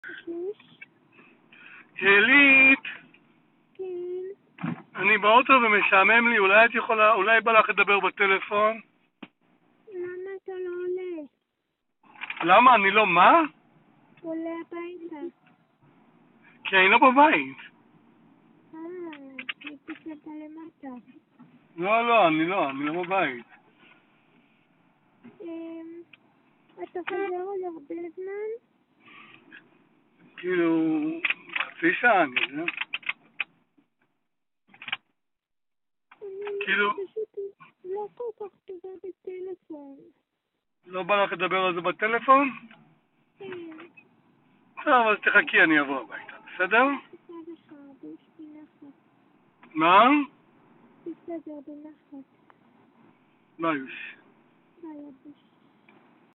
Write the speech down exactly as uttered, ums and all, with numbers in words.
אלית, כן. אני באוטו ומשעמם לי, אולי את יכולה, אולי בא לך לדבר בטלפון? למה אתה לא עולה? למה? אני לא מה? עולה הביתה. כי אני לא בבית. אה, הייתי שאתה למטה. לא, לא, אני לא, אני לא בבית. אמ, אתה חוזר עוד הרבה זמן? כאילו, חצי שעה, אני יודע. אני כאילו, פשוט לא כל כך טובה בטלפון. לא בא לך לדבר על זה בטלפון? כן. טוב, אז תחכי, אני אבוא הביתה, בסדר? בסדר לך, יש לי נחת. מה? בסדר, בנחת. ביי. ביי, אבוש.